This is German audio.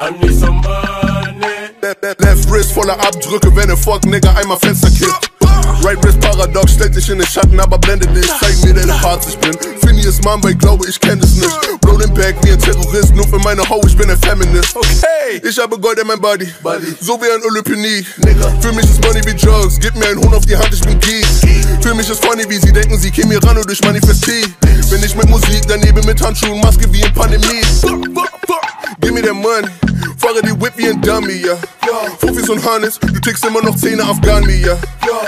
I need some money. Left wrist voller Abdrücke, wenn ne Fuck Nigga einmal Fenster kippt. Right wrist Paradox, stellt dich in den Schatten, aber blendet dich. Zeig mir, der hart ich bin. Phineas Mumbai, glaube ich kenn es nicht. Blow den Back wie ein Terrorist, nur für meine Ho, ich bin ein Feminist. Okay, ich habe Gold in mein Body, so wie ein Olympenie. Für mich ist Money wie Drugs, gib mir einen Hund auf die Hand, ich bin geek. Für mich ist funny, wie sie denken, sie kämen hier ran und durch Manifestie. Bin ich mit Musik, daneben mit Handschuhen, Maske wie in Pandemie. Gib mir der Money, fahre die Whip wie ein Dummy, ja. Fufis und Hannes, du tickst immer noch 10er Afghani, ja.